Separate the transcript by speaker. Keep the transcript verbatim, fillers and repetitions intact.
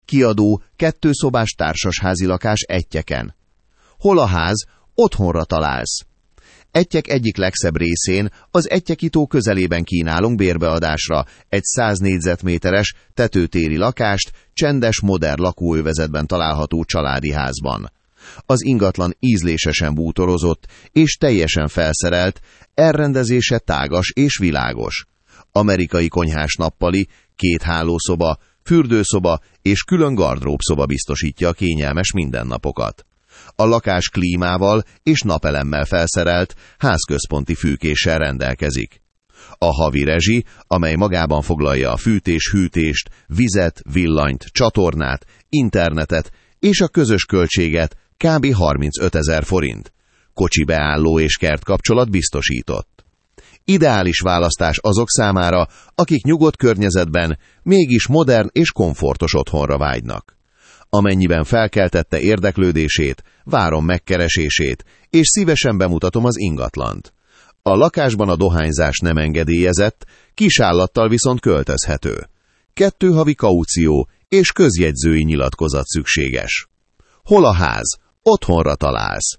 Speaker 1: kiadó kettőszobás társasházi lakás Ettyeken. Hol a ház? Otthonra találsz. Ettyek egyik legszebb részén, az Ettyeki tó közelében kínálunk bérbeadásra egy száz négyzetméteres tetőtéri lakást csendes, modern lakóövezetben található családi házban. Az ingatlan ízlésesen bútorozott és teljesen felszerelt, elrendezése tágas és világos. Amerikai konyhás nappali, két hálószoba, fürdőszoba és külön gardróbszoba biztosítja a kényelmes mindennapokat. A lakás klímával és napelemmel felszerelt, házközponti fűtéssel rendelkezik. A havi rezsi, amely magában foglalja a fűtés-hűtést, vizet, villanyt, csatornát, internetet és a közös költséget, kb. harmincötezer forint. Kocsi beálló és kertkapcsolat biztosított. Ideális választás azok számára, akik nyugodt környezetben, mégis modern és komfortos otthonra vágynak. Amennyiben felkeltette érdeklődését, várom megkeresését, és szívesen bemutatom az ingatlant. A lakásban a dohányzás nem engedélyezett, kisállattal viszont költözhető. Kettő havi kaució és közjegyzői nyilatkozat szükséges. Hol a ház? Otthonra találsz.